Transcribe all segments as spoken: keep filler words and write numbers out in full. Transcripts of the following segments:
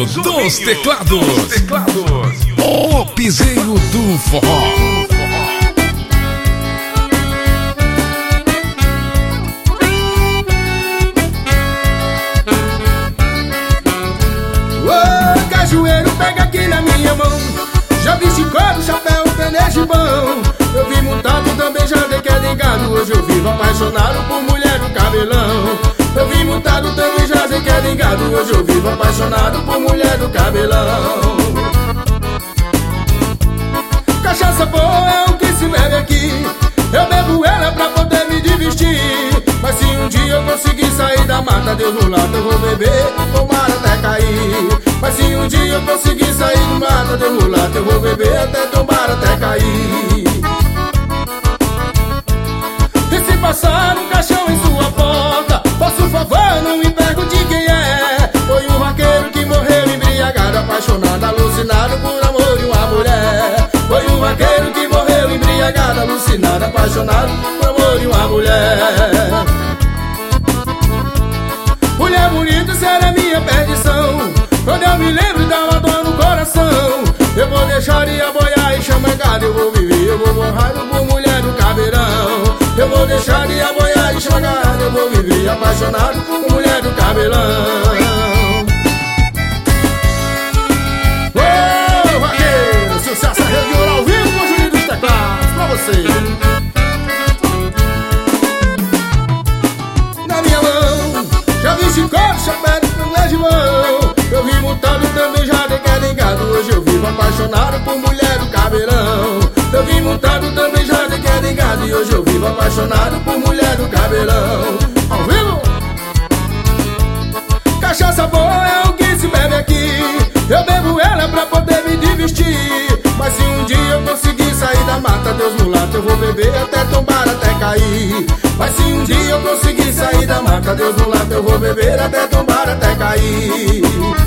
dos teclados. O piseiro do forró. Cajueiro, pega aqui na minha mão. Já vi chicote, chapéu, pneu gibão. Eu vi montado, também já dei queda em gado. Hoje eu vivo apaixonado por mulher do cabelão. Eu vi montado, também já dei queda em gado. Hoje eu vivo apaixonado por mulher do cabelão. Cachaça boa é o que se bebe aqui. Eu bebo ela pra poder me divertir. Mas se um dia eu conseguir sair da mata, Deus no lado eu vou beber, tomar até cair. Mas se um dia eu conseguir sair do mato, Deus no lado eu vou beber até tomar até cair. E se passar um caixão em sua porta, faça um favor, não me pergunte quem é. Foi um vaqueiro que morreu embriagado, apaixonado, alucinado por amor de uma mulher. Foi um vaqueiro que morreu embriagado, alucinado, apaixonado por amor de uma mulher. Mulher bonita, será minha perdição. Quando eu me lembro dá uma dor no coração. Eu vou deixar de aboiar e chamar, eu vou viver, eu vou morrer por mulher do cabelão. Eu vou deixar de aboiar e chamar, eu vou viver apaixonado por mulher do cabelão. Ô, vaqueiro, sucesso regional ao vivo com o Juninho dos Teclados, pra você. Na minha mão, já vi chicote, chapéu, pneu de mão. Eu vi montado, também já dei queda em gado. Hoje eu vivo apaixonado por mulher do cabelão. Eu vi montado, também já dei queda em gado. E hoje eu vivo apaixonado por mulher do cabelão. Ao vivo! Cachaça boa é o que se bebe aqui. Eu bebo ela pra poder me divertir. Mas se um dia eu conseguir sair da mata, Deus no lado eu vou beber até tombar, até cair. Mas se um dia eu conseguir sair da mata, Deus no lado eu vou beber até tombar, até cair.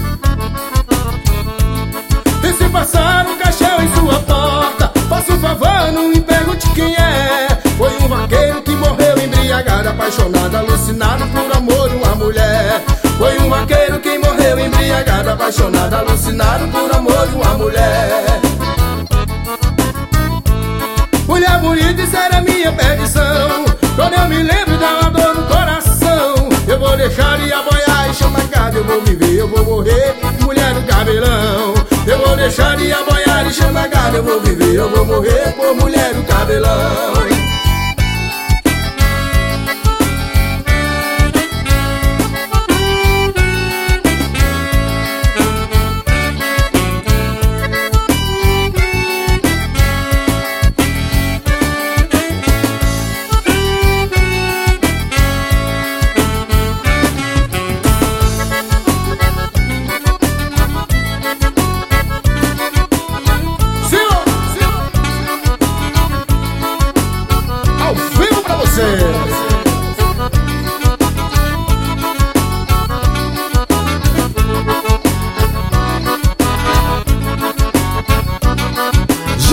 E se passar um caixão em sua porta, faça um favor, não me pergunte quem é. Foi um vaqueiro que morreu embriagado, apaixonado, alucinado por amor de uma mulher. Foi um vaqueiro que morreu embriagado, apaixonado, alucinado por amor de uma mulher. Mulher bonita, isso era minha perdição. Quando eu me lembro dá uma dor no coração. Eu vou deixar de aboiar e chamar gado. Eu vou viver, eu vou morrer, mulher do cabelão. Eu vou deixar de aboiar e chamar gado. Eu vou viver, eu vou morrer por mulher do cabelão.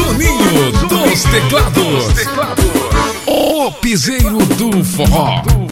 Juninho dos Teclados. O piseiro do forró.